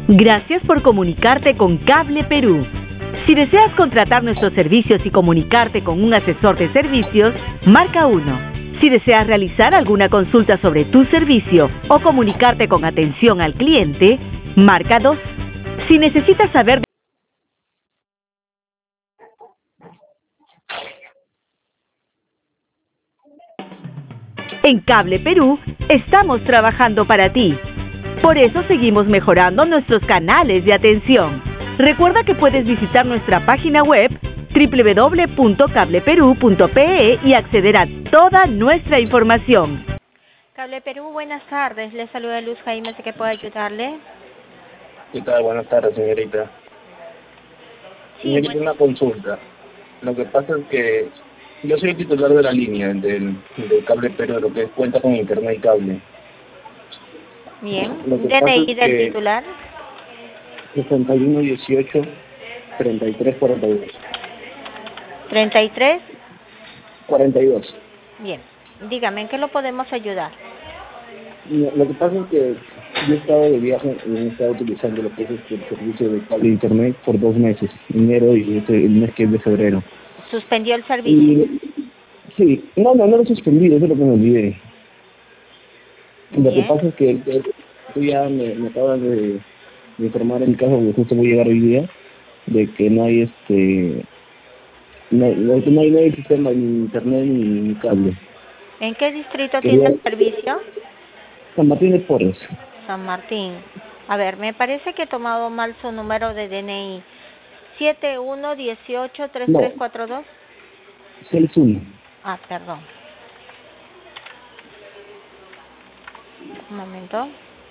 Gracias por comunicarte con Cable Perú. Si deseas contratar nuestros servicios y comunicarte con un asesor de servicios, marca 1. Si deseas realizar alguna consulta sobre tu servicio o comunicarte con atención al cliente, marca 2. Si necesitas saber en Cable Perú, estamos trabajando para ti. Por eso seguimos mejorando nuestros canales de atención. Recuerda que puedes visitar nuestra página web www.cableperú.pe y acceder a toda nuestra información. Cable Perú, buenas tardes. Le saluda Luz Jaime, ¿sé que puedo ayudarle? ¿Qué tal? Buenas tardes, señorita. Sí, Señorita, bueno. una consulta. Lo que pasa es que yo soy el titular de la línea del Cable Perú, lo que cuenta con internet y cable. Bien. Lo que pasa DNI es del que titular. 6118-3342. 33. 42. Bien. Dígame, ¿en qué lo podemos ayudar? Lo que pasa es que yo he estado de viaje y he estado utilizando lo que es el servicio de cable de internet por 2 meses, enero y el mes que es de febrero. ¿Suspendió el servicio? Y sí, no lo he suspendido, eso es lo que me olvidé. Lo que Bien. pasa es que tú ya me acabas de informar en el caso que justo voy a llegar hoy día, de que no hay no hay sistema ni internet ni cable. ¿En qué distrito tiene Quería el servicio? San Martín de Porres, San Martín. A ver, me parece que he tomado mal su número de DNI. 7118 no, 3342. 61. Ah, perdón. Un momento.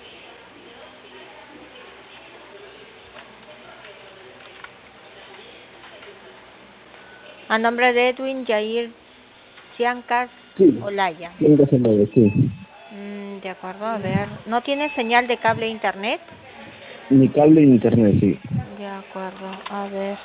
A nombre de Edwin Jair Ciancas Sí, Olaya. 109, sí. De acuerdo, a ver. ¿No tiene señal de cable internet? Ni cable ni internet, sí. De acuerdo, a ver.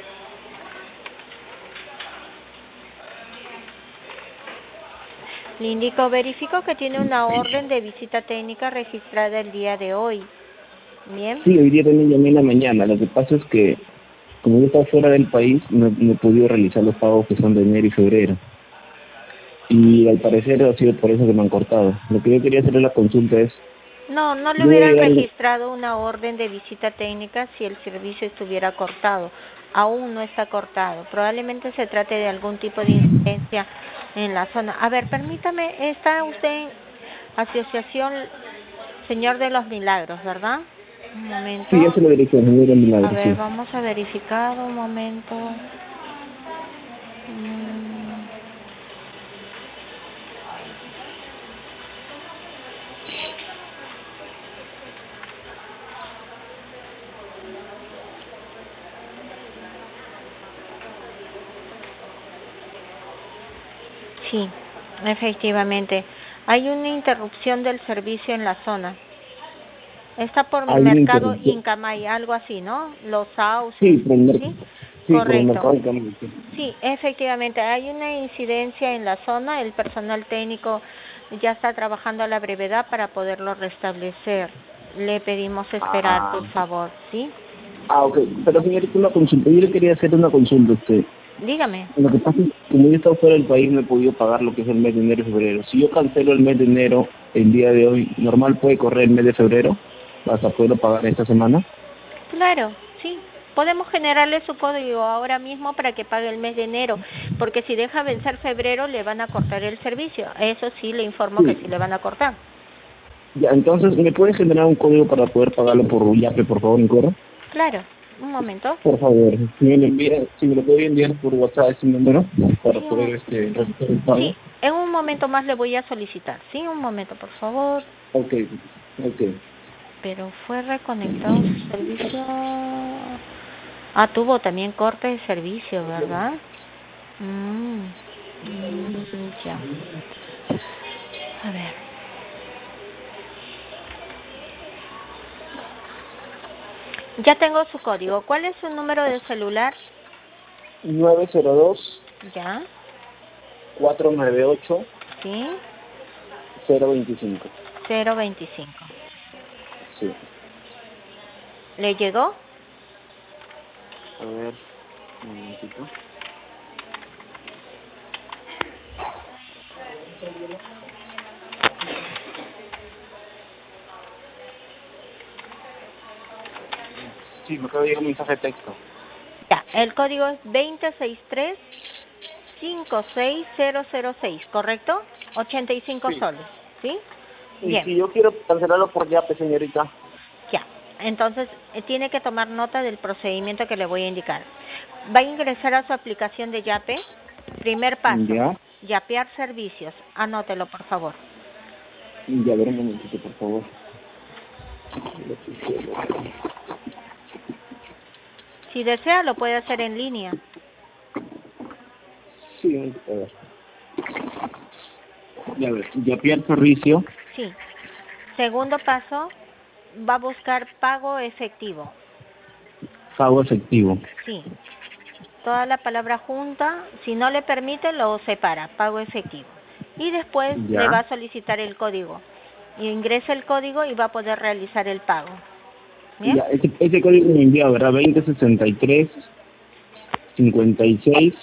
Le indico, verifico que tiene una orden de visita técnica registrada el día de hoy. Bien. Sí, hoy día también llamé en la mañana. Lo que pasa es que, como yo estaba fuera del país, no he podido realizar los pagos que son de enero y febrero. Y al parecer ha sido por eso que me han cortado. Lo que yo quería hacer la consulta es, No le yo voy a hubieran llegar registrado una orden de visita técnica si el servicio estuviera cortado. Aún no está cortado. Probablemente se trate de algún tipo de incidencia en la zona. A ver, permítame, está usted en Asociación Señor de los Milagros, ¿verdad? Un momento. Sí, ya se lo dirección, señor A Milagro, ver, sí. vamos a verificar un momento. Sí, efectivamente. Hay una interrupción del servicio en la zona. Está por Hay una Mercado interrupción. Incamay, algo así, ¿no? Los sauces, Sí, por el mercado. ¿sí? Sí, por el Correcto. mercado de Camino, sí. Sí, efectivamente, hay una incidencia en la zona. El personal técnico ya está trabajando a la brevedad para poderlo restablecer. Le pedimos esperar, Ah, por favor, ¿sí? ok. Pero señorita, una consulta. Yo le quería hacer una consulta a usted. Dígame. Lo que pasa es que como yo he estado fuera del país, no he podido pagar lo que es el mes de enero y febrero. Si yo cancelo el mes de enero el día de hoy, ¿normal puede correr el mes de febrero hasta poderlo pagar esta semana? Claro, sí. Podemos generarle su código ahora mismo para que pague el mes de enero, porque si deja vencer febrero le van a cortar el servicio. Eso sí, le informo que sí le Sí. van a cortar. Ya, entonces, ¿me puede generar un código para poder Sí, pagarlo por Yape, por favor, en correo? claro. Un momento. Por favor, si me lo puede enviar por WhatsApp ese número Sí, para poder realizar el pago. sí, en un momento más le voy a solicitar. Sí, un momento, por favor. Ok, ok. Pero fue reconectado su servicio. Ah, tuvo también corte de servicio, ¿verdad? Ya. A ver. Ya tengo su código. ¿Cuál es su número de celular? 902 Ya. 498 Sí. 025. 025. Sí. ¿Le llegó? A ver, un momentito. Sí, me acaba de llegar un mensaje de texto. Ya, el código es 2063-56006, ¿correcto? 85 Sí. soles, ¿sí? Y Bien, si yo quiero cancelarlo por Yape, señorita. ya. Entonces, tiene que tomar nota del procedimiento que le voy a indicar. Va a ingresar a su aplicación de Yape. Primer paso, Ya. yapear servicios. Anótelo, por favor. Ya, a ver un momentito, por favor. Si desea, lo puede hacer en línea. Sí, a ver. Ya, a ver, Yapear servicio. Sí. Segundo paso, va a buscar pago efectivo. Pago efectivo. Sí. Toda la palabra junta, si no le permite, lo separa, pago efectivo. Y después le va Ya. a solicitar el código. Y ingresa el código y va a poder realizar el pago. ¿Bien? Ya, ese código me envía, ¿verdad? 2063 56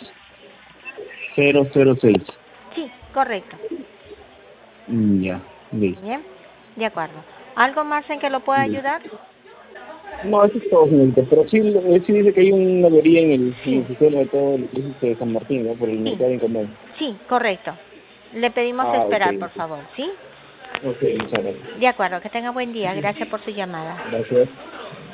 006. Sí, correcto. Ya, listo. Bien, de acuerdo. ¿Algo más en que lo pueda Listo. ayudar? No, eso es todo, señorita. Pero sí, sí dice que hay una avería en el Sí, sistema de todo el edificio de San Martín, ¿no? Por el sí, mercado de Incomodo. sí, correcto. Le pedimos Ah, ok. esperar, por favor, ¿sí? Ok, muchas gracias. De acuerdo, que tenga buen día. Gracias por su llamada. Gracias.